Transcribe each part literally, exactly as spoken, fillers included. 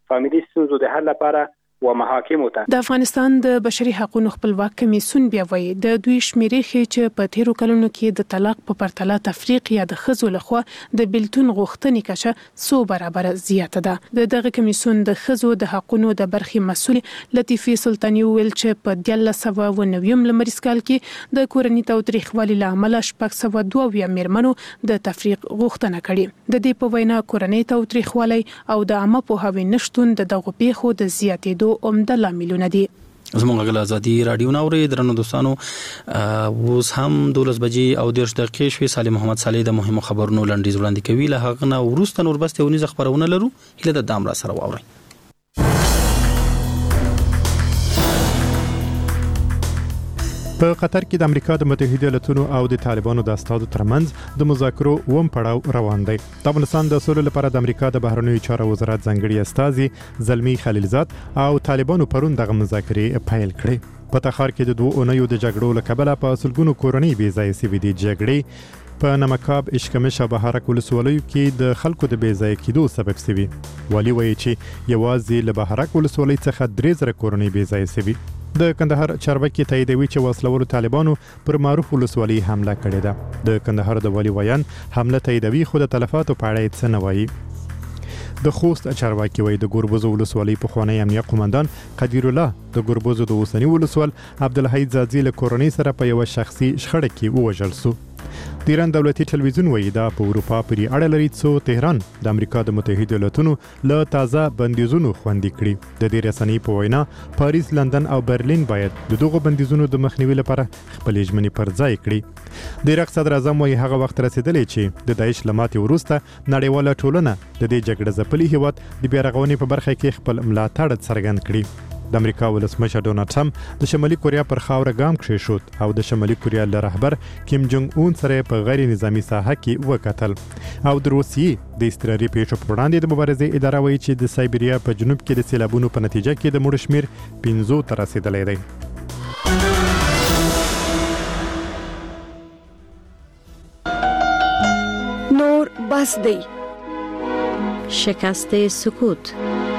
فامیلي ستونزو د حل لپاره و محاکمو ته. د افغانستان د بشري حقوقو خپلواک کمیسیون بیا وایي د دوی شمیرې ښیي چې په تیرو کلونو کې د طلاق په پرتله تفریق یا د ښځو لخوا د بیلتون غوښتنې کچه څو برابره زیاته ده. د دغه کمیسیون د ښځو د حقوقو د برخې مسؤل لطیفه سلطانی ویل چې په د یلس سوه او نویم لمریز کال کې د کورنۍ تاوتریخوالي له امله شپږ سوه دوه اویا میرمنو د تفریق غوښتنه کړې. د دې په وینا کورنۍ تاوتریخوالي او د عامه پوهاوي نشټون د دغو پیښو د زیاتېدو عمده لاملونه دي. زموږ غل ازادي رادیو ناوري درنو دوستانو اوس هم دولس بجې او دیرش دقیقې شوي. سالم محمد صالح د مهمو خبرونو لنډیز وړاندې کوي. له هغه نه وروسته نور بس یونیز خبرونه لرو. هله د دام را سره واوري. په قطر کې د امریکا د متحده ایالاتونو او د طالبانو د استادو ترمنځ د مذاکرو ووم پړاو روان دی. د افغانستان د سولې لپاره د امریکا د بهرنیو چارو وزارت ځانګړي استازي زلمی خلیلزاد او طالبانو پرون دغه مذاکرې پیل کړې. په تخار کې د دوه اونیو د جګړو له کبله په سلګونو کورنۍ بې ځایه سوي دي. جګړې په نمکاب، اشکمش او بهارک ولسوالیو کې د خلکو د بې ځایه کېدو سبب شوي. والي وایي چې یوازې له بهارک ولسوالۍ څخه درې زره کورنۍ بې ځایه شوي. د کندهار چارواکي تاییدوي چې وسلوالو طالبانو پر معروف ولسوالۍ حمله کړې ده. د کندهار د والي ویان حمله تاییدوي خو د تلفاتو په اړه څه نه وایي. د خوست چارواکي وایي د ګوربوز ولسوالۍ پخوانی امنیه قومندان قدیر الله د ګوربوز د اوسنی ولسوال عبدالحید زازي له کورنۍ سره په یو شخصي شخړه کې ووژل شو. د ایران دولتي ټلویزیون وایي دا په اروپا پورې اړه لري څو تهران د امریکا د متحده ایالاتونو له تازه بندیزونو خوندي کړي. د دې رسنۍ په وینا پاریس، لندن او برلین باید د دغو بندیزونو د مخنیوي لپاره خپلې ژمنې پر ځای کړي. د عراق صدر اعظم وایي هغه وخت رسیدلی چې د داعش له ماتې وروسته نړیواله ټولنه د دې جګړه ځپلي هیواد د بیا رغونې په برخه کې خپل ملاتړ څرګند کړي. د امریکا ولسمشر ډونالد ټرمپ د شمالي کوریا پر خاوره ګام کېښود او د شمالي کوریا له رهبر کیم جونګ اون سره په غیر نظامی ساحه کې وکتل. او د روسیې د استراري پیښو پر وړاندې د مبارزې اداره وایي چې د سایبریا په جنوب کې د سیلابونو په نتیجه کې د مړو شمیر پنځو ته رسیدلی دی. نور بس دی. شکست سکوت.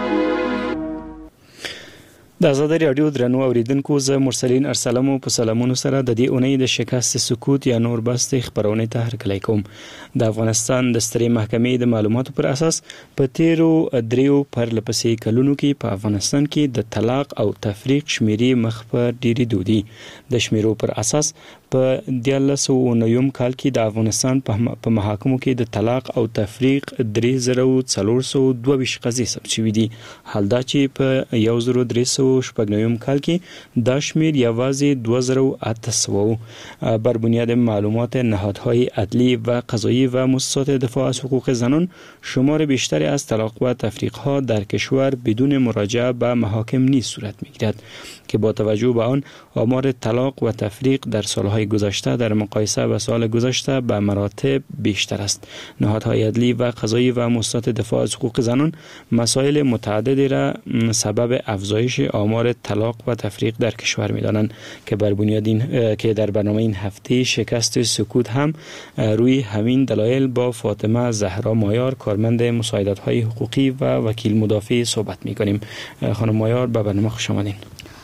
د آزادۍ رادیو درنو اوریدونکو، زه مرسلین ارسلمو په سلامونو سره د دې اونۍ د شکست سکوت یا نور بس خبرونه ته هرکلی کوم. د افغانستان د سترې محکمې د معلوماتو پر اساس په تیرو دریو پرلپسې کلونو کې په افغانستان کې د طلاق او تفریق شمیرې مخ په ډیریدو دي. د شمیرو پر اساس په دیارلس او نویم کال کې د افغانستان په محاکمو کې د طلاق او تفریق درې زره څلور سوه دوه ویشت قضیې ثبت شوي دي. حال دا چې په یو زر درې سوه شپږ نویم کال کې دا شمیر یوازې دوه زره اته سوه بر بنیاد معلومات نهادهای عدلی و قضایی و مؤسسات دفاع از حقوق زنان شمار بیشتری از طلاق و تفریق ها در کشور بدون مراجعه به محاکم نیز صورت میگیرد که با توجه به آن آمار طلاق و تفریق در سالهای گذشته در مقایسه با سال گذشته به مراتب بیشتر است. نهادهای عدلی و قضایی و مؤسسات دفاع از حقوق زنان مسائل متعددی را سبب افزایش آمار طلاق و تفریق در کشور می‌دانند که بر بنیاد این که در برنامه این هفته شکست سکوت هم روی همین دلایل با فاطمه زهرا مایار کارمند مساعدت‌های حقوقی و وکیل مدافع صحبت می‌کنیم. خانم مایار به برنامه خوش آمدین.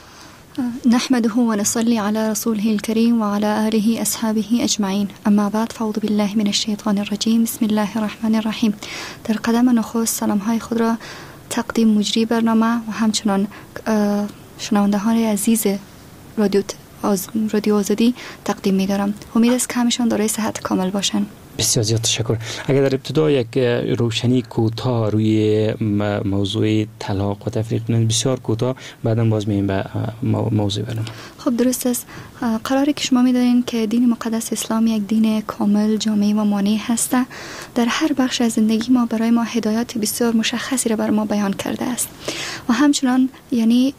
نحمده ونصلي على رسوله الكريم وعلى آله أصحابه أجمعين. اما بعد فاعوذ بالله من الشیطان الرجیم. بسم الله الرحمن الرحیم. در قدم نخست سلام‌های خود را تقدیم مجری برنامه و همچنان شنوندهان عزیز رادیو رادیو آزادی تقدیم می‌دارم. امید است که همشان دارای صحت کامل باشند. بسیار زیاد تشکر. اگر در ابتدا یک روشنی کوتاه روی موضوع طلاق و تفریق کنید، بسیار کوتاه، بعدا باز میایم به موضوع برنامه. خب درست است. قراری که شما می‌دانید که دین مقدس اسلام یک دین کامل، جامع و مانع هست. در هر بخش از زندگی ما برای ما هدایات بسیار مشخصی را بر ما بیان کرده است و همچنان یعنی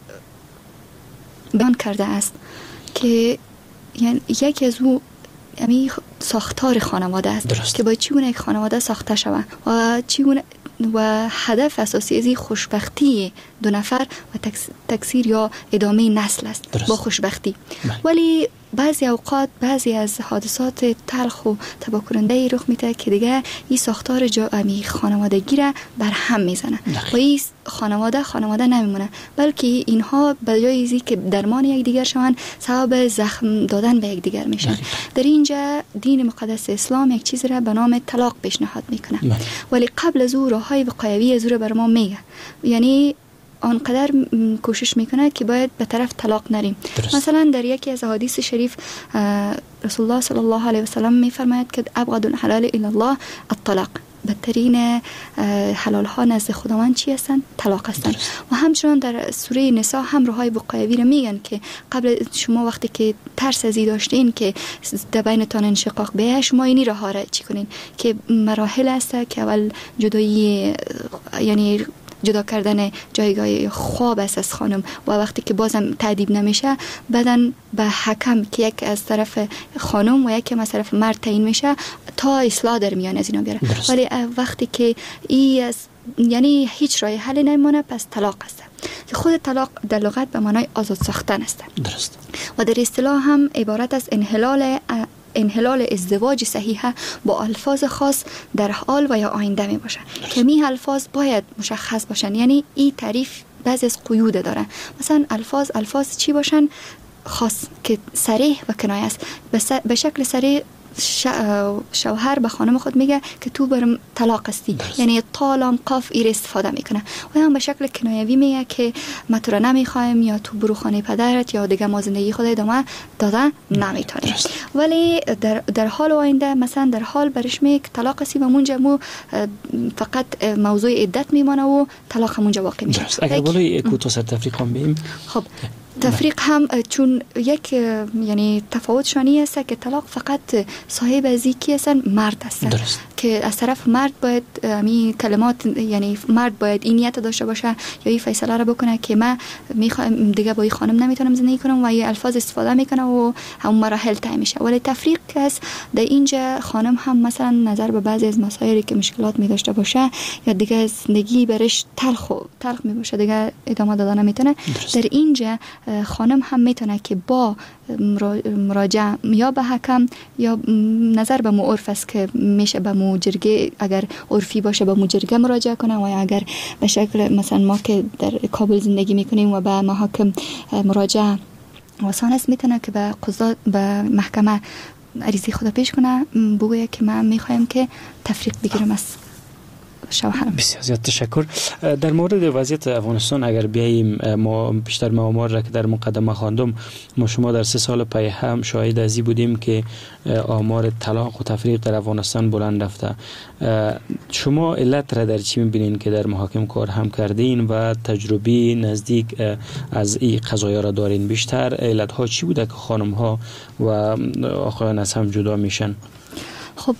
بیان کرده است که یعنی یکی از او یعنی ساختار خانواده است درست. که باید چگونه یک خانواده ساخته شود و چگونه و هدف اساسی از این خوشبختی دو نفر و تکثیر یا ادامه نسل است. درست. با خوشبختی. بله. ولی بعضی اوقات بعضی از حادثات تلخ و تباه کننده رخ میده که دیگه این ساختار جامعه خانوادگی را بر هم میزنه و این خانواده خانواده نمیمونه، بلکه اینها به جای ازی که درمان یکدیگر شوند سبب زخم دادن به یکدیگر میشن. در اینجا دین مقدس اسلام یک چیز را به نام طلاق پیشنهاد میکنه، ولی قبل از او راههای وقایوی از او را بر ما میگه. یعنی آنقدر کوشش میکنه که باید به طرف طلاق نریم. درست. مثلا در یکی از احادیث شریف رسول الله صلی الله علیه و سلم میفرماید که ابغض الحلال الی الله الطلاق، بدترین حلال ها نزد خداوند چی هستن؟ طلاق هستن. و همچنان در سوره نساء هم راههای وقایوی رو میگن که قبل شما وقتی که ترس ازی داشتین که در بینتان انشقاق بیه، شما اینی راه ها را چی کنین که مراحل هست که اول جدایی، یعنی جدا کردن جایگاه خواب است از خانم و وقتی که بازم تعدیب نمیشه بعدن به حکم که یک از طرف خانم و یک از طرف مرد تعیین میشه تا اصلاح در میان از اینا بیاره. ولی وقتی که ای از یعنی هیچ راه حل نمیمونه، پس طلاق است که خود طلاق در لغت به معنای آزاد ساختن است. درست. و در اصطلاح هم عبارت از انحلال انحلال ازدواج صحیحه با الفاظ خاص در حال و یا آینده می باشن که می الفاظ باید مشخص باشن. یعنی این تعریف بعضی از قیود داره. مثلا الفاظ الفاظ چی باشن؟ خاص که صریح و کنایه است. به شکل صریح شوهر به خانم خود میگه که تو برم طلاق هستی، یعنی طالم قاف ایر استفاده میکنه. و هم به شکل کنایوی میگه که ما تو را نمیخوایم یا تو برو خانه پدرت یا دیگه ما زندگی خود ادامه داده نمیتونیم. ولی در در حال آینده مثلا در حال برش میگه طلاق هستی و مونجا مو فقط موضوع عدت میمانه و طلاق همونجا واقع میشه. اگر بالای کوتاه تفریق هم بیم، خب تفریق هم چون یک یعنی تفاوتشانی است که طلاق فقط صاحب از کی هستن؟ مرد هستن. درست. که از طرف مرد باید می کلمات، یعنی مرد باید این نیت داشته باشه یا این فیصله را بکنه که من میخوام دیگه با این خانم نمیتونم زندگی کنم و این الفاظ استفاده میکنه و همون مراحل طی میشه. ولی تفریق است در اینجا خانم هم مثلا نظر به بعضی از مسائلی که مشکلات می داشته باشه یا دیگه زندگی برش تلخ تلخ می باشه دیگه ادامه دادن نمیتونه، در اینجا خانم هم میتونه که با مراجعه یا به حکم یا نظر به معرف است که میشه به مجرگه، اگر عرفی باشه به مجرگه مراجعه کنه و اگر به شکل مثلا ما که در کابل زندگی میکنیم و به محاکم مراجعه آسان است، میتونه که به قضات به محکمه عریضه خود پیش کنه بگویه که من میخوایم که تفریق بگیرم از شوهرم. بسیار زیاد تشکر. در مورد وضعیت افغانستان اگر بیاییم، ما بیشتر معمار را که در مقدمه خواندم، ما شما در سه سال پی هم شاهد ازی بودیم که آمار طلاق و تفریق در افغانستان بلند رفته. شما علت را در چی میبینین که در محاکم کار هم کردین و تجربی نزدیک از این قضایا را دارین؟ بیشتر علت ها چی بوده که خانم ها و آقایان از هم جدا میشن؟ خب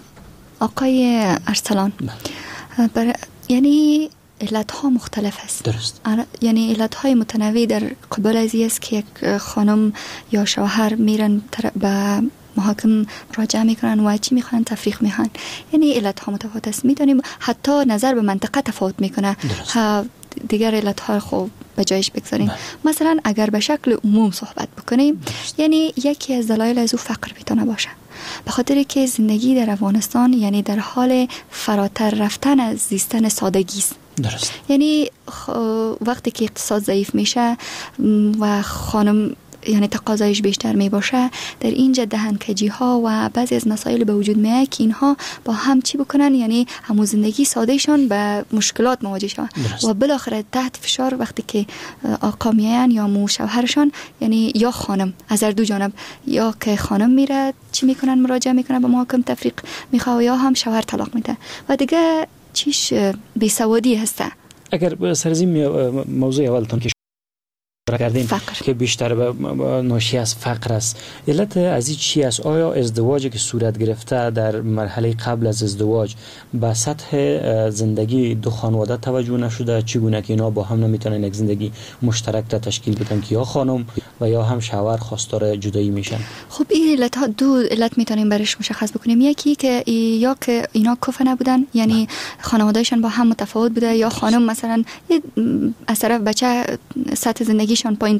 آقای ارسلان، بر... یعنی علت ها مختلف است. درست. یعنی علت های متنوع در قبال ازی است که یک خانم یا شوهر میرن تر... به محاکم مراجعه میکنن و چی میخوان؟ تفریق میخوان. یعنی علت ها متفاوت است. میدونیم حتی نظر به منطقه تفاوت میکنه. ها دیگر علت ها خوب به جایش بگذاریم. مثلا اگر به شکل عموم صحبت بکنیم، درست. یعنی یکی از دلایل از او فقر میتونه باشه، به خاطر که زندگی در افغانستان یعنی در حال فراتر رفتن از زیستن سادگی است. درست. یعنی وقتی که اقتصاد ضعیف میشه و خانم یعنی تقاضایش بیشتر می باشه، در اینجا دهنکجی ها و بعضی از مسائل به وجود میاد که اینها با هم چی بکنن، یعنی همون زندگی سادهشان به مشکلات مواجه شون و بالاخره تحت فشار وقتی که آقا میان یا مو شوهرشان، یعنی یا خانم از هر دو جانب، یا که خانم میره چی میکنن؟ مراجعه میکنن به محاکم تفریق میخواه، یا هم شوهر طلاق میده و دیگه چیش بیسوادی هسته. اگر سرزیم موضوع اولتون که کردین فقر. که بیشتر به ناشی از فقر است، علت از این چی است؟ آیا ازدواجی که صورت گرفته در مرحله قبل از ازدواج به سطح زندگی دو خانواده توجه نشده؟ چگونه که اینا با هم نمیتونن یک زندگی مشترک تا تشکیل بدن که یا خانم و یا هم شوهر خواستار جدایی میشن؟ خب این علت ها دو علت میتونیم برش مشخص بکنیم. یکی که یا که اینا کفه نبودن، یعنی خانوادهشان با هم متفاوت بوده، یا خانم مثلا از طرف بچه سطح زندگی شان پایین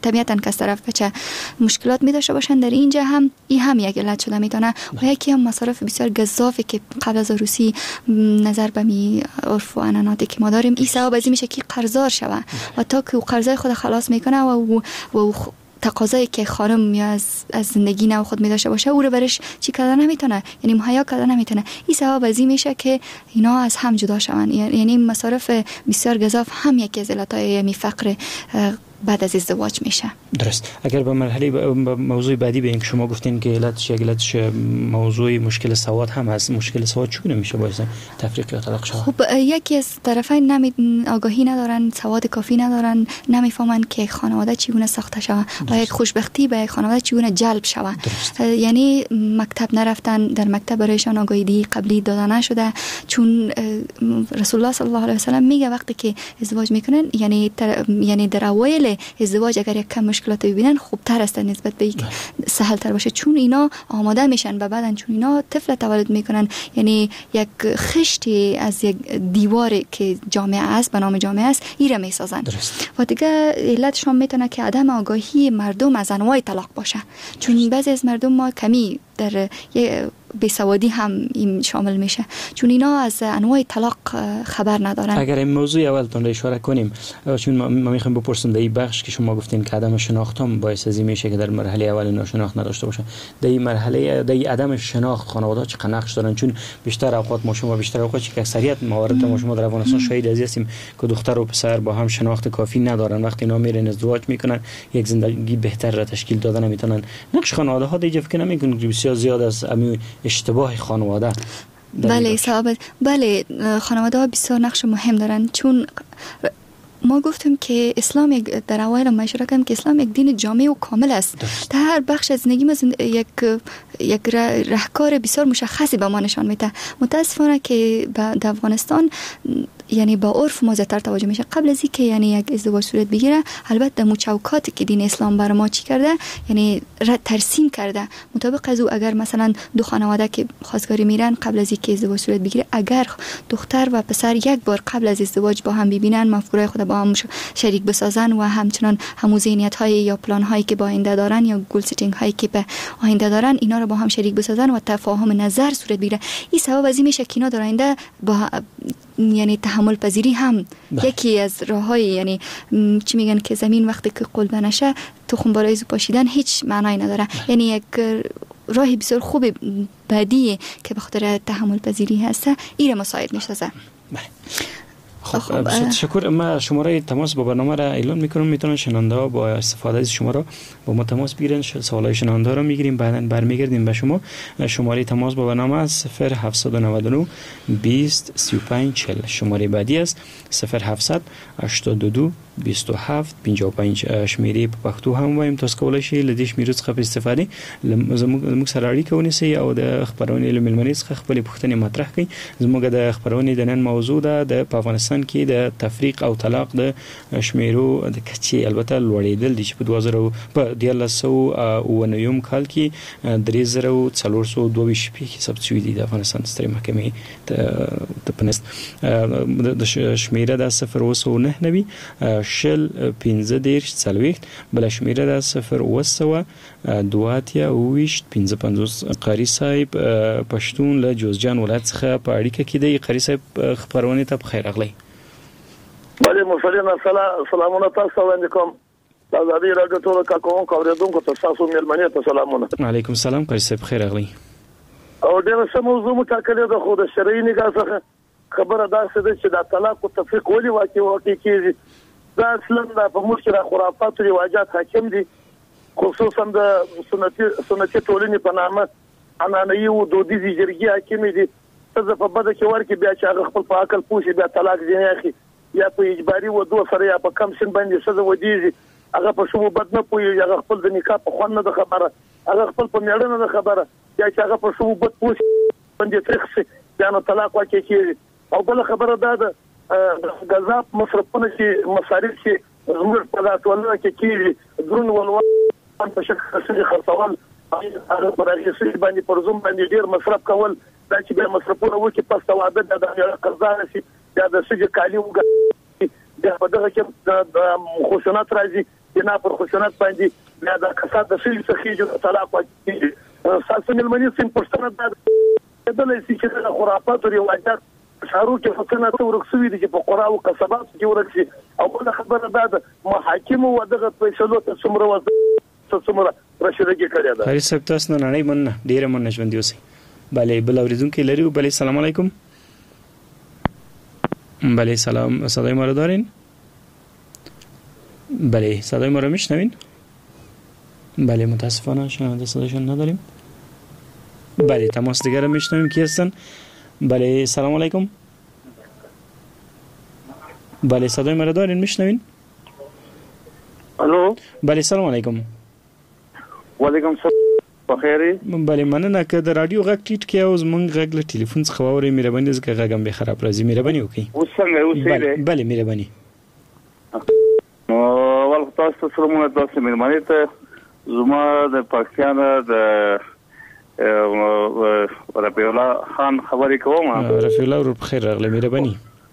طبیعتاً که از طرف بچه مشکلات می داشته باشن در اینجا هم این هم یک علت شده میتونه و یکی هم مصارف بسیار گزافی که قبل از روسی نظر به می عرف و عنعناتی که ما داریم این سبب از این میشه که قرضدار شوه و تا که قرضای خود خلاص میکنه و و تقاضایی که خانم یا از از زندگی نو خود می داشته باشه او رو برش چی کردن نمیتونه، یعنی مهیا کردن نمیتونه. این سبب از این میشه که اینا از هم جدا شون، یعنی مصارف بسیار گزاف هم یکی از علتهای می فقر بعد از ازدواج میشه. درست. اگر به مرحله به موضوع بعدی بریم که شما گفتین که علتش علتش موضوع مشکل سواد هم هست، مشکل سواد چگونه میشه باعث تفریق یا طلاق شود؟ خب یکی از طرفین نمی آگاهی ندارن، سواد کافی ندارن، نمیفهمن که خانواده چگونه ساخته شود و یک خوشبختی به یک خانواده چگونه جلب شود. یعنی مکتب نرفتن، در مکتب برایشان آگاهی قبلی داده نشده، چون رسول الله صلی الله علیه و سلم میگه وقتی که ازدواج میکنن یعنی تر... یعنی در اوایل ازدواج اگر یک کم مشکلات ببینن خوبتر است نسبت به یک سهل تر باشه، چون اینا آماده میشن و بعدن چون اینا طفل تولد میکنن، یعنی یک خشتی از یک دیواری که جامعه است به نام جامعه است ایره میسازن. و دیگه علتشون میتونه که عدم آگاهی مردم از انواع طلاق باشه، چون بعضی از مردم ما کمی در بیسوادی هم این شامل میشه، چون اینا از انواع طلاق خبر ندارن. اگر این موضوع اولتون را اشاره کنیم، چون ما میخوایم بپرسیم در این بخش که شما گفتین که عدم شناخت هم باعث از این میشه که در مرحله اول اینا شناخت نداشته باشن، در این مرحله در این عدم شناخت خانواده چقدر نقش دارن؟ چون بیشتر اوقات ما شما بیشتر اوقات که اکثریت موارد ما شما در افغانستان شاهد از هستیم که دختر و پسر با هم شناخت کافی ندارن، وقتی اینا میرن ازدواج میکنن یک زندگی بهتر را تشکیل دادن نمیتونن. نقش خانواده ها دیگه فکر نمیکنن که بسیار زیاد از امی اشتباه خانواده؟ بله صاحب، بله خانواده ها بسیار نقش مهم دارن، چون ما گفتیم که اسلام یک در اوایل ما اشاره کردیم که اسلام یک دین جامع و کامل است. در هر بخش از زندگی ما زند... یک یک راهکار بسیار مشخصی به ما نشان میده. متاسفانه که در افغانستان یعنی با عرف ما زیادتر توجه میشه. قبل از اینکه یعنی یک ازدواج صورت بگیره، البته موچوکاتی که دین اسلام بر ما چی کرده یعنی ترسیم کرده، مطابق از او اگر مثلا دو خانواده که خواستگاری میرن قبل از اینکه ازدواج صورت بگیره، اگر دختر و پسر یک بار قبل از ازدواج با هم ببینن، مفکورای خود با هم شریک بسازن و همچنان همون ذهنیت های یا پلان هایی که با آینده دارن یا گول سیتینگ هایی که به آینده دارن، اینا رو با هم شریک بسازن و تفاهم نظر صورت بگیره. این سبب از این میشه که اینا در آینده با یعنی تحمل پذیری هم ده. یکی از راههای یعنی چی میگن که زمین وقتی که قلبه نشه تخم برای پاشیدن هیچ معنایی نداره ده. یعنی یک راهی بسیار خوب بعدی که به خاطر تحمل پذیری هسته ایره مساعد میشه. خب تشکر. ما شماره تماس با برنامه را اعلام میکنم، میتونن شنونده ها با استفاده از شما را با ما تماس بگیرن، سوالای شنونده را میگیریم، بعداً برمیگردیم به شما. شماره تماس با برنامه است صفر هفت نه نه بیست سی و پنج چهل. شماره بعدی است صفر هفت هشتاد و دو بیست و هفت پنجاه و پنج. شمیره په پښتو هم وایم، تاسو کولای شئ له دې شمیرو څخه په استفاده زموږ سره اړیکه ونیسئ او د خبرونې له ملمنې څخه خپل پوښتنې مطرح کړئ. زموږ د خبرونې د نن موضوع ده د افغانستان کې د تفریق او طلاق د شمیرو د کچې البته لوړېدل دي چې په دوه زره په دیارلس سوه اووه نویم کال کې درې زره څلور سوه دوه ویشت پیښې ثبت شوي دي د افغانستان سترې محکمې د پنست د شمیره د صفر اوه سوه نهه نوي شل پنځه دېرش څلوېښت، بله شمیره ده صفر اوه سوه دوه اتیا اوویشت پنځه پنځوس. قاري صاحب پښتون له جوزجان ولایت څخه په اړیکه کې دی. قاري صاحب خبرونه ته په خیر راغلی. بله مسلمان سلامونه تاسو وړاندې کوم. د ازادي راډیو ټول کارکونکو اوریدونکو ته تاسو مېلمنې ته سلامونه. وعلیکم السلام. قاري صاحب خیر راغلی. او ډېر څه موضوع متکلم ده، خو د شرعي نگاه څخه خبره دا څه ده چې د طلاق او تفریق ولې واقع واقع کیږي. دا اصلا د په موږ کې خرافات او رواجات حاکم دي، خصوصا د سنتي سنتي ټولنې په نامه عنعنوي او دودیزې جرګې حاکم دي. څه په بده کې ورکې بیا چې هغه خپل په عقل پوه شي بیا طلاق ځینې اخلي، یا په اجباري ودو سره یا په کم سن باندې څه ودیږي، هغه په شومو بد نه پوهېږي، هغه خپل د نکاح په خوند نه ده خبره، هغه خپل په میړه نه ده خبره، یا چې هغه په شومو بد پوه شي باندې تریخ شي بیا نو طلاق واقع کېږي. او بله خبره دا ده غذا مصرفونه چې مصارف چې زموږ په ټولنه کې کېږي درون ولول په شکل سره خرڅول، هغه پر هغې باندې پر زوم باندې ډېر مصرف کول، دا چې بیا مصرفونه وکړي پس د واده بیا د قرضداره شي، بیا د ښځې کالي وګټي، بیا په دغه کې خشونت راځي، بنا پر خشونت باندې بیا د کسات د سړي څخه جو طلاق واقع ساسو ملمني سیم پرسنه د دلې چې د خرافات او رواجات شارو کې فتنه ته ورکسوي دي چې په قرا او قصبات کې ورکسي او بل خبره ده محاکم او دغه فیصلو ته څومره وځي څومره راشدګي کړی ده. هر څه تاسو نه نه من ډیره من ژوند دی اوسئ. بله بل اوریدونکو لري. بله السلام علیکم. بله سلام صدای ما رو دارین؟ بله صدای ما رو میشنوین؟ بله متاسفانه شنونده صدایشون نداریم. بله تماس دیگر رو میشنویم. کی هستن؟ بله سلام علیکم. بله صدای ما رو دارین میشنوین؟ الو. بله سلام علیکم. و علیکم السلام. بخیری؟ بله مننه که د رادیو غږ ټیټ کې او زمونږ غږ له ټلیفون څخه واورئ مهرباني ځکه غږ هم به خراب راځي. مهرباني وکړئ. اوس څنګه اوسئ دی؟ بله مهرباني. نو ول تاسو سره مونږ تاسو مهرباني ته زما د پاکستان د رفیع الله خان خبرې کوم. رفیع الله ور بخیر راغلی. مهرباني.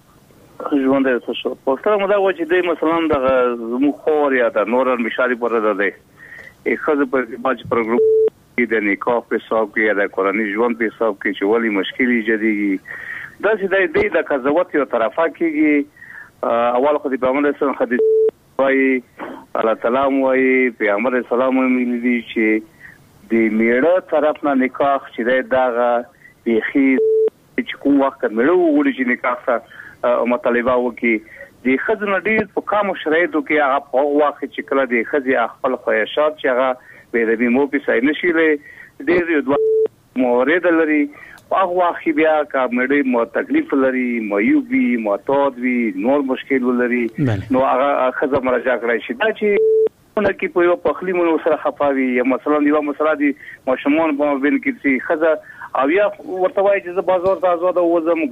ژوند دې تاسو په سره مو دا و چې د مثلا د زمو خور یا د نور مشاري پر ده ده یو خزه په باج پروګرام د نکاح په حساب کې د قرآني ژوند په حساب کې چې ولی مشکلي جديږي دا چې د دې د قضاوت یو طرفه کېږي. اول خو د پیغمبر سره حدیث وايي الله تعالی وايي پیغمبر اسلام ویلي دي چې د میړه طرف نه نکاح چې دغه بيخي چې کوم وخت میړه وګړي چې نکاح سره مطالبه وکي د خزنه ډیر په کوم شرایطو کې هغه په وخت چې کله د خزي خپل خواهشات چې هغه به د بیمو په سای نشي له ډیر دوه مورید لري هغه وخت بیا کا مړی مو تکلیف لري مایوبي معتاد وی نور مشکل ولري نو هغه خزه مرجع کړی شي دا چې ونه کې په یو پخلی مونږ سره خفاوي یا مثلا یو مسله دي ماشومان په بین کې چې خزه او یا ورته وایي چې بازار ته آزاد وزم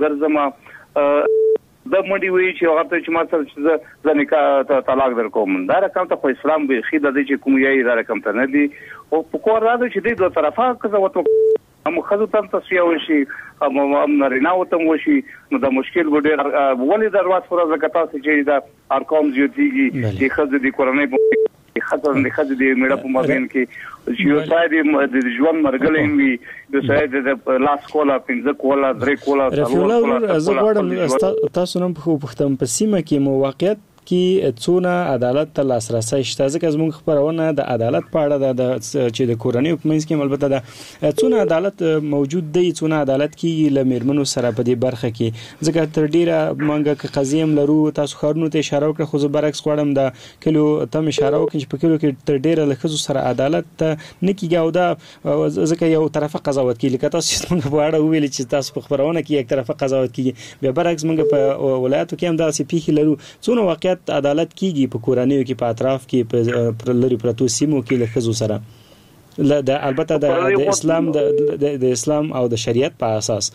ګرځم د منډي وی چې هغه ته چې ما سره چې ځنیکا طلاق درکوم دا رقم ته خو اسلام به خیده دي چې کوم یې دا رقم ته نه دي او په کور راځي چې د دوه طرفه قضاوت هم خزو تم تصفیه وشي هم نارینه وته وشي نو دا مشکل ګډیر ولې درواز پر زکات چې دا ارقام زیاتېږي د خزو د قرآني خاطر د خځې د میړه په مابین کې چې یو ځای د ژوند مرګلې وي د ځای د لاس کولا پنځه کولا درې کولا څلور کولا زه غواړم تاسو نن په پښتون په سیمه کې موقعیت کې څونه عدالت ته لاسرسي شته ځکه زموږ خبرونه د عدالت په اړه د چې د کورنۍ حکومت کې البته د څونه عدالت موجود دی څونه عدالت کې لمرمنو سره په دې برخه کې ځکه تر ډیره مونږه قضیم لرو تاسو خارونو ته اشاره وکړه خو زه برعکس غواړم د کلو تم اشاره وکړم چې په کلو کې تر ډیره لخصو سره عدالت نه کیږي او دا ځکه یو طرفه قضاوت کوي لکه تاسو څنګه په اړه ویل چې تاسو په خبرونه کې یک طرفه قضاوت کوي به برعکس مونږ په ولایتو کې هم دا سي پیخي لرو څونه واقعیت عدالت کیږي په کورنیو کې په اطراف کې په لری پرتو سیمو کې لخصو سره د البته د اسلام د اسلام او د شریعت په اساس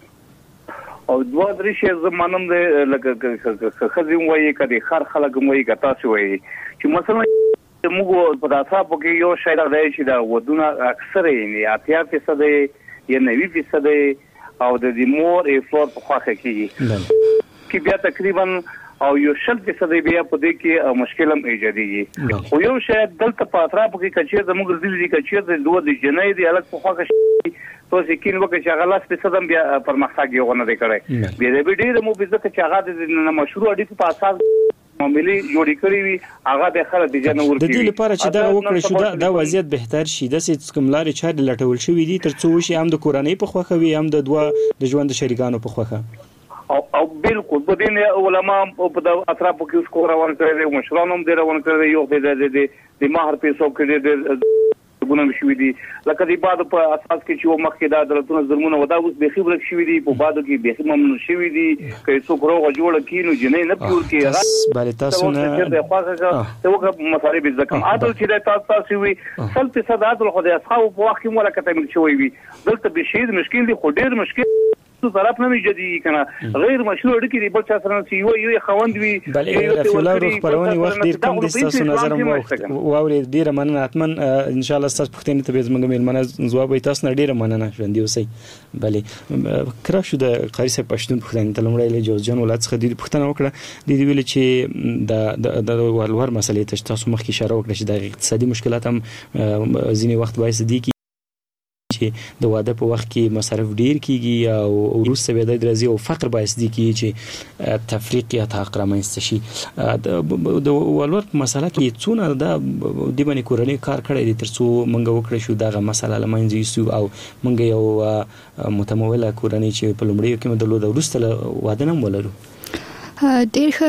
او دوه درې شی زمانم د لکه خزم وایي کدي خر خلک وایي کتا سی وایي چې مثلا موږ په تاسو په کې یو شی راځي چې دا ودونه اکثر یې اتیا فیصد یا نوي فیصد او د دې مور ای فلور په خواخه کېږي کې بیا تقریبا او یو شل فیصد بیا په دې کې مشکل هم ایجاديږي خو یو شی دلته په اطراف کې کچیر د موږ ځل دي کچیر د دوه د جنۍ دی الګ په خواخه تو سکین وکړي چې هغه لاس فیصد هم بیا پرمختګ یو نه دی کړی بیا د ډېر مو بيزه چې هغه د مشروع اړیکو په اساس معاملې جوړې کړې وي هغه د خلک د جن ورکی د دې لپاره چې دا وکړي شو دا وضعیت بهتر شي د سې کوملاري چارې لټول شوې دي ترڅو شي هم د کورنۍ په خوخه وي هم د دوه د ژوند شریکانو په خوخه او او بالکل په دې علماء په د اطرافو کې اوس کو روان کړي مشرانم دې روان کړي یو د د د مہر پیسو کې د ګونم شوې دي لکه د باد په اساس کې چې و مخکې د عدالتونو ظلمونه ودا اوس به خبره شوې دي په بادو کې به ممنوع شوې دي چې څوک روغه جوړه کینو جنې نه پیور کې راځي بل تاسو نه د خاصه ته وګ مصاري به ځکه عادل چې د تاسو تاسو وي سل فیصد عادل خو د اصحاب په وخت کې مولا کته مل شوې وي دلته به شي مشکل دي خو ډېر مشکل طرف نه جدي کنه غیر مشروع اړیکې دی بل څه سره یو یو خوند وي بل رفیع الله روح پرونی وخت ډیر کم دي تاسو نظر مو واوري ډیر مننه اتمن ان شاء الله تاسو پښتنې ته به زموږ میلمنه ځواب وي تاسو نه ډیر مننه ژوند اوسئ بله کرا شو د قاری صاحب پښتون پښتنې ته لمړی له جوز جان ولادت څخه د پښتنه وکړه د دې ویل چې د د ولور مسلې ته تاسو مخکې اشاره وکړه چې د اقتصادي مشکلات هم ځینې وخت باعث دي چې د واده په وخت کې مصرف ډیر کیږي او وروسته به د درځي او فقر باعث دي چې تفریق یا تعاقب رامنځته شي د ولور مسله کې څونه د د باندې کورنۍ کار کړی دي ترڅو موږ وکړو شو دغه مسله لمنځه یوسو او موږ یو متموله کورنۍ چې په لومړی کې مدلو د وروسته واده نه ولرو ډیر ښه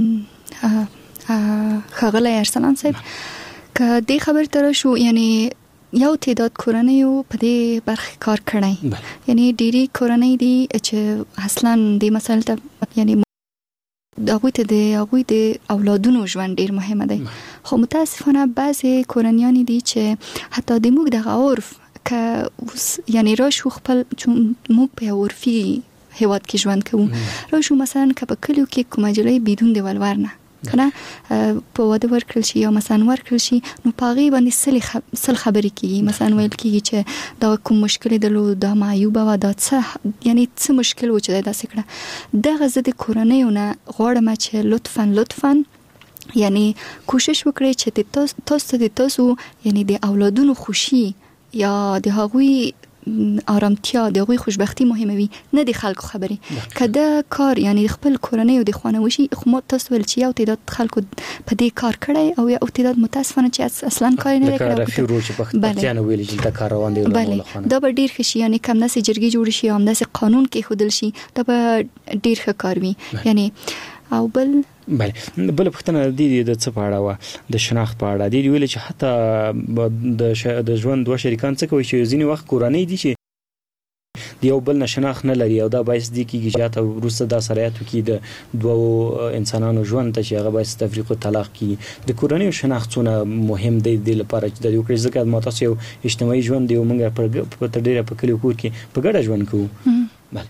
خغله ارسلان صاحب که دې خبر تر شو یعنی یو تعداد کورنۍ په دې برخه کار کړی یعنی ډېری کورنۍ دي چې اصلا د مسله ته یعنی دغه ته د هغه د اولادونو ژوند ډیر مهمه دی خو متاسفانه بعضی کورنیان دي چې حتی د موږ د عرف ک یعنی راشو خپل موږ په عرفي هیواد کې ژوند کوو راشو مثلا ک په کلیو کې کومه جلې بدون د ولور نه کنه په واده ورکړل شي یا مثلا ورکړل شي نو پاغي باندې سل سل خبرې کیږي مثلا ویل کیږي چې دا کوم مشکل درلود دا معیوب و دا څه یعنی څه مشکل و چې دا سکړه دغه زده کورنیونه غواړم چې لطفا لطفا یعنی کوشش وکړئ چې تاسو ته تاسو یعنی د اولادونو خوشي یا د هغوی آرامتیا د هغوی خوشبختی مهمه وي نه د خلکو خبرې کله کار یعنی خپل کورنۍ او د خانوشي خو تاسو ول چې یو تعداد خلکو په دې کار کړی او یو تعداد متاسفانه چې اصلا کار نه کوي رفیع روح چې پښتانه ویل چې دا کار روان دی دا به ډیر ښه شي یعنی کم نسې جرګې جوړ شي او نسې قانون کې خودل شي دا به ډیر ښه کار وي یعنی او بل بله بل پښتنه د دې د څه په اړه و د شناخت په اړه د ویل چې حتی د ژوند دوه شریکان څه کوي چې ځینې وخت کورنۍ دي چې د یو بل نشناخ نه لري او دا باعث دي کیږي چې تاسو وروسته د سرایاتو کې د دوه انسانانو ژوند ته چې هغه باعث تفریق او طلاق کیږي د کورنۍ شناختونه مهم دی د لپاره چې د یو کړي ځکه ما تاسو یو اجتماعي ژوند دی او موږ په ډیره په کلیو کور کې په ګډه ژوند کوو بله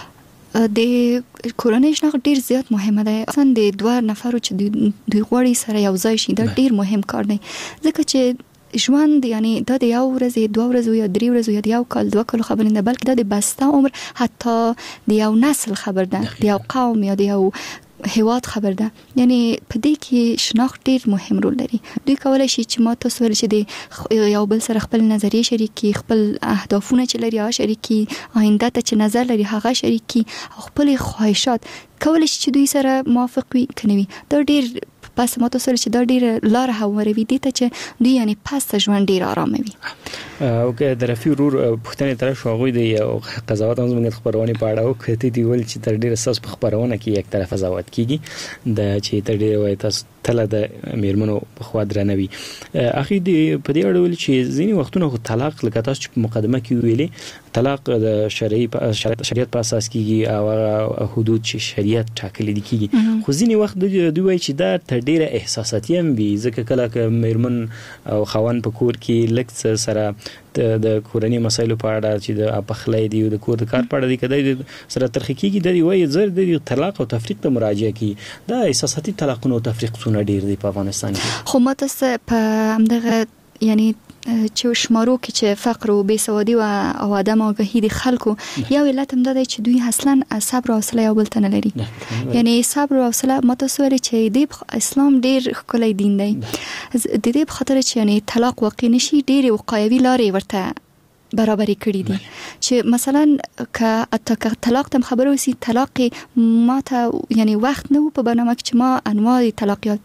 د کورنۍ شناخت ډیر زیات مهمه ده اصلا د دوه نفرو چې د غوړي سره یو ځای شي دا ډیر مهم کار دی ځکه چې ژوند یعنی دا د یو ورځې دوه ورځې یا درې ورځې یا یو کال دوه کال خبر نه بلکې دا د بسته عمر حتی د یو نسل خبر ده د یو قوم یا د یو هیواد خبر ده یعنی په دې کې شناخت ډیر مهم رول لري دوی کولای شي چې ما تاسو ول چې د یو بل سره خپل نظریه شریکي خپل اهدافونه چې لري هغه شریکي آینده ته چې نظر لري هغه شریکي خپل خواهشات کولای شي چې دوی سره موافق وي کني دا ډیر پس ما تاسو چې دا ډیر لار هواروي دي ته چې دوی یعنی پس ژوند ډیر آرام وي او که د رفیع رور پښتنې طرف شو غوي د قضاوت هم زموږ خبرونه پاړه او کته دی ول چې تر ډیر اساس په خبرونه کې یک طرف قضاوت کیږي د چې تر ډیر وای تاسو تله د میرمنو په خوا درنوي اخی دی په دې اړه ول چې ځینی وختونه خو طلاق لکه تاسو په مقدمه کې ویلي طلاق د شرعي شریعت په اساس کیږي او حدود چې شریعت ټاکلي دي کیږي خو ځینی وخت دوی وای چې دا تر ډیره احساساتي هم وي ځکه کله ک میرمن او خوان په کور کې لکه سره د کورنۍ مسایلو په اړه چې د اپخلې دی د کور د کار په اړه دی کدی سره ترخیکي د وای زر د طلاق او تفریق ته مراجعه کی دا احساساتي طلاقونه او تفریق څونه ډیر دی په افغانستان کې خو ماته په همدغه یعنی چې شمارو کې چې فقر او بېسوادي او عدم آگاهی د خلکو یو علت هم ده چې دوی اصلا صبر او حوصله یو بل ته نه لري یعنی صبر او حوصله متوسل چې د اسلام ډیر ښکلی دین دی د دې په خاطر چې یعنی طلاق واقع نشي ډیر وقایوي لارې ورته برابرې کړې دي چې مثلا که اته طلاق تم خبرو سي طلاق ما ته یعنی وخت نه په برنامه کې چې ما انواع طلاقات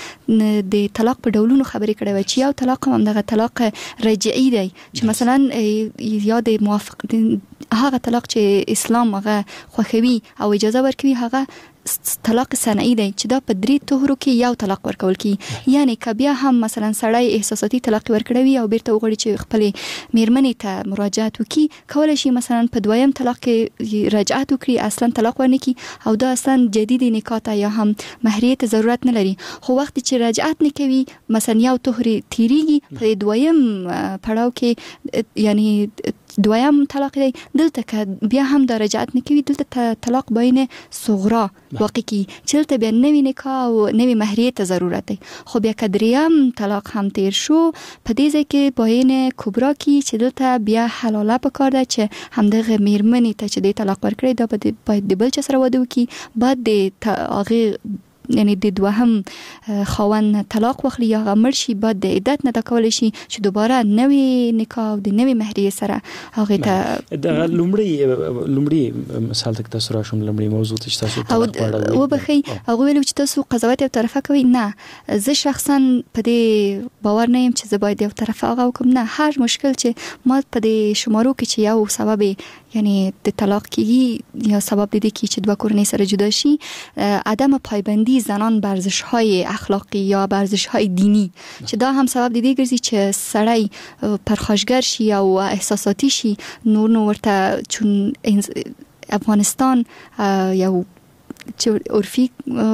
د طلاق په ډولونو خبرې کړې و چې یو طلاق هم دغه طلاق رجعي دی چې مثلا یا د موافق هغه طلاق چې اسلام هغه خوښوي او اجازه ورکوي هغه طلاق صنعي دی چې دا په درې طهرو کې یو طلاق ورکول کی یعنی کبیا هم مثلا سړی احساساتي طلاق ورکړوي او بیرته وغوړي چې خپل میرمنې ته مراجعه وکړي کولای شي مثلا په دویم طلاق کې رجعت وکړي اصلا طلاق ورنکړي او دا اصلا جدید نکاح ته یا هم مهریه ضرورت نه لري خو وخت چې رجعت نکوي مثلا یو طهر تیریږي په دویم پړاو کې یعنی دویم طلاق دی دلته که بیا هم د رجعت نکوي دلته طلاق بین صغرا واقع کی چلته بیا نوی نکاح او نوی مهریه ته ضرورت دی. خو بیا کدریم طلاق هم تیر شو په دې ځای کې بین کبرا کی چې دلته بیا حلاله پکار ده چې همدغه میرمنې ته چې د طلاق ورکړي دا باید د بل چا سره واده وکړي، بعد د هغه یعنی د دوهم خاوند طلاق واخلي یا هغه مړ شي، بعد د عدت نه تکول شي چې دوباره نوې نکاح د نوې مهریه سره هغه ته د لومړی لومړی مثال تک تاسو راشم لومړی موضوع چې تاسو ته و بخي هغه ویل چې تاسو قضاوت یو طرفه کوي. نه، زه شخصا په دې باور نه یم چې زه باید یو طرفه هغه وکم. نه، هر مشکل چې ما په دې شمارو کې چې یو سبب یعنی د طلاق کیږي یا سبب دیدی که چې دوه کورنۍ سره جدا شي، عدم پایبندی زنان بر ارزش‌های اخلاقی یا بر ارزش‌های دینی چې دا هم سبب دیدی ګرځي چې سړی پرخاشګر شي او احساساتي شي. نور نو ورته چون افغانستان یو چې عرفی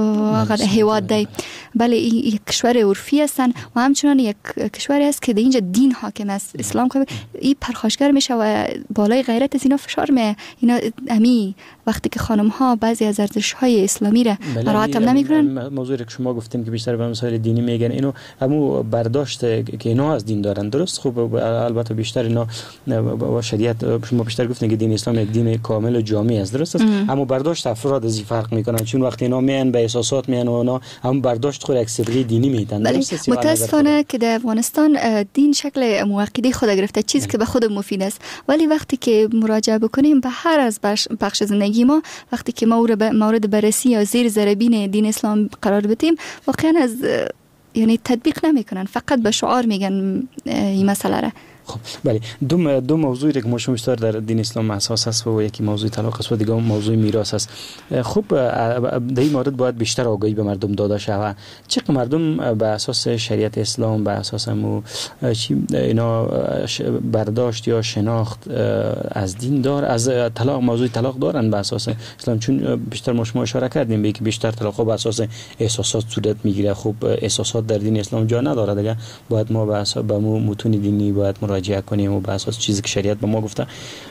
هیواد دی، بله یک کشور عرفی هستن و همچنان یک کشوری است که در اینجا دین حاکم است، اسلام که این پرخاشگر میشه و بالای غیرت از اینا فشار می اینا امی وقتی که خانم ها بعضی از ارزش های اسلامی را مراعات نمیکنن. موضوعی که شما گفتین که بیشتر به مسائل دینی میگن، اینو همو برداشت که اینا از دین دارن، درست؟ خب البته بیشتر اینا با شدیت شما بیشتر گفتین که دین اسلام یک دین کامل و جامع است، درست است؟ اما برداشت افراد از این فرق میکنن، چون وقتی اینا میان به احساسات میان و اینا هم برداشت خود یک صبغه دینی میدن. متاسفانه که در افغانستان دین شکل موقتی خود گرفته، چیزی که به خود مفید است، ولی وقتی که مراجعه بکنیم به هر از بخش زندگی ما، وقتی که مورد بررسی یا زیر ذره دین اسلام قرار بدیم، واقعا از یعنی تطبیق نمیکنن، فقط به شعار میگن این مسئله را. خب بله، دو دو موضوعی که ما شما بیشتر در دین اسلام اساس است و یکی موضوع طلاق است و دیگه موضوع میراث است. خب در این مورد باید بیشتر آگاهی به مردم داده شود. چه مردم به اساس شریعت اسلام، به اساس مو چی اینا برداشت یا شناخت از دین دار، از طلاق موضوع طلاق دارن به اساس اسلام؟ چون بیشتر ما شما اشاره کردیم به که بیشتر طلاق به اساس احساسات صورت میگیره. خب احساسات در دین اسلام جا نداره دیگه، باید ما به اساس به متون دینی باید مراجعه کنیم و به اساس چیزی که شریعت به ما گفته.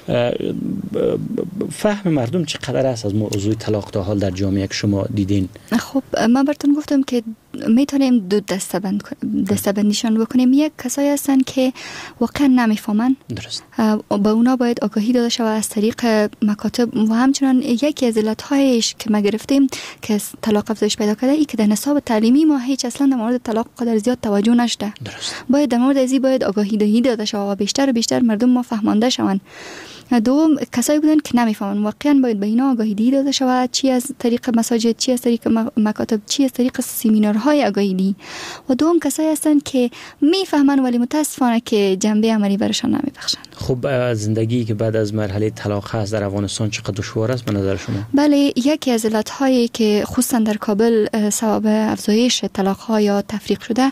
فهم مردم چقدر است از موضوع طلاق تا حال در جامعه که شما دیدین؟ خب من براتون گفتم که میتونیم دو دستبند دستبندیشان بکنیم. یک کسایی هستن که واقعا نمیفهمن، درست، با اونا باید آگاهی داده شود از طریق مکاتب. و همچنان یکی از علتهایش که ما گرفتیم که طلاق افزایش پیدا کرده، ای که در نصاب تعلیمی ما هیچ اصلا در مورد طلاق قدر زیاد توجه نشده. درست، باید در مورد ازی باید آگاهی داده شود و بیشتر و بیشتر مردم ما فهمانده شوند. دوم کسایی بودن که نمیفهمن، واقعا باید به اینا آگاهی داده شود، چی از طریق مساجد، چی از طریق مکاتب، چی از طریق سمینارهای آگاهی. و دوم کسایی هستن که میفهمن ولی متاسفانه که جنبه عملی برشان نمیبخشن. خب زندگی که بعد از مرحله طلاق هست در افغانستان چقدر دشوار است به نظر شما؟ بله، یکی از علتهایی که خصوصا در کابل سبب افزایش طلاق‌ها یا تفریق شده،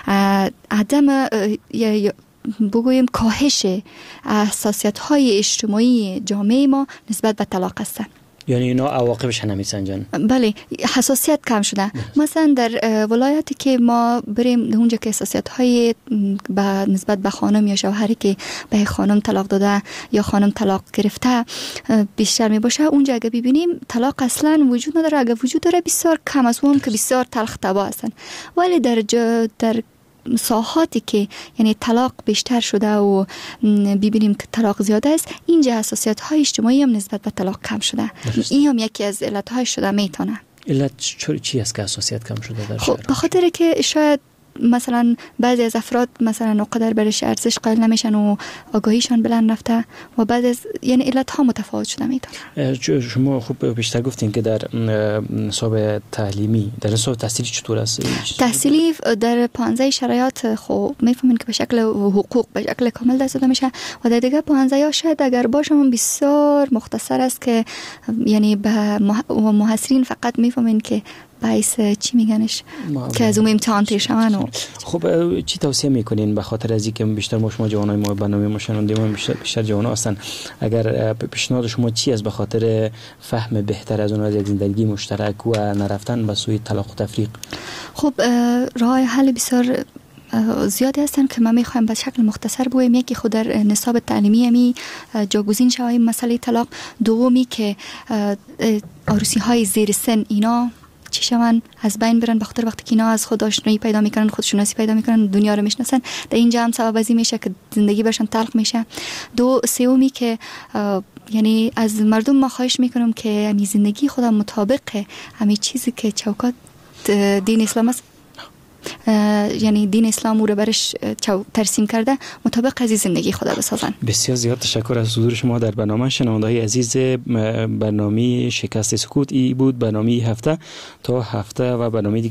عدم یا بگوییم کاهش حساسیت‌های اجتماعی جامعه ما نسبت به طلاق است. یعنی اینا عواقبش نمیسنجن؟ بله، حساسیت کم شده. مثلا در ولایتی که ما بریم اونجا که حساسیت‌های به نسبت به خانم یا شوهری که به خانم طلاق داده یا خانم طلاق گرفته بیشتر می باشه، اونجا اگه ببینیم طلاق اصلا وجود نداره، اگه وجود داره بسیار کم است، هم که بسیار تلخ طبع هستن. ولی در در ساحاتی که یعنی طلاق بیشتر شده و ببینیم که طلاق زیاده است، اینجا حساسیت های اجتماعی هم نسبت به طلاق کم شده. این هم یکی از علت های شده میتونه. علت چی است که حساسیت کم شده در خب به خاطر که شاید مثلا بعضی از افراد مثلا اونقدر برش ارزش قائل نمیشن و آگاهیشان بلند رفته و بعد از یعنی علت ها متفاوت شده میتونه. شما خوب بیشتر گفتین که در نصاب تعلیمی، در نصاب تحصیلی چطور است؟ تحصیلی در پانزده شرایط خوب میفهمین که به شکل حقوق به شکل کامل دست داده میشه و در دیگه پانزده ها شاید اگر باشم بسیار مختصر است که یعنی به محصرین فقط میفهمین که باعث چی میگنش که از اون امتحان تیر شون. و خب چی توصیه میکنین به خاطر از اینکه بیشتر ما شما جوانای ما برنامه ما شنونده بیشتر بیشتر جوانا هستن، اگر پیشنهاد شما چی است به خاطر فهم بهتر از اون از زندگی مشترک و نرفتن به سوی طلاق و تفریق؟ خب راه حل بسیار زیادی هستن که ما میخوایم به شکل مختصر بگویم. یکی خود در نصاب تعلیمی همی جاگزین شوه مسئله طلاق، دومی که عروسی های زیر سن اینا چی شون از بین برن، بخاطر وقتی که اینا از خود آشنایی پیدا میکنن، خودشناسی پیدا میکنن، دنیا رو میشناسن، در اینجا هم سبب ازی میشه که زندگی برشان تلخ میشه. دو سومی که یعنی از مردم ما خواهش میکنم که همین زندگی خودم مطابق همین چیزی که چوکات دین اسلام است، یعنی دین اسلام رو برش ترسیم کرده، مطابق از زندگی خدا بسازن. بسیار زیاد تشکر از حضور شما در برنامه. شنونده‌های عزیز، برنامه شکست سکوت ای بود برنامه هفته. تا هفته و برنامه